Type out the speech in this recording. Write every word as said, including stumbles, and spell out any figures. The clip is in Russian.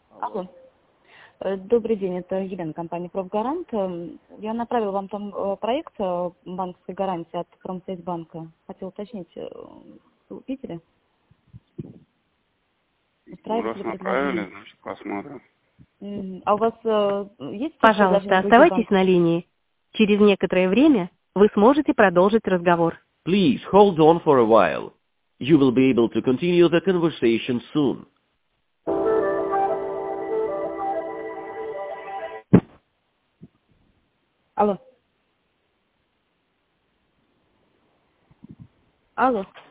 Алло. Алло. Э, Добрый день, это Елена, компания «Профгарант». Эм, Я направила вам там э, проект э, банковской гарантии от Промсвязьбанка. Хотела уточнить, э, вы видели? Ну, Устраивает раз ли направили, предложение? значит, посмотрим. Мгм. А у вас э, есть какие-то предложения Пожалуйста, от других оставайтесь банков? на линии. Через некоторое время вы сможете продолжить разговор. Please hold on for a while. You will be able to continue the conversation soon. Алло. Алло.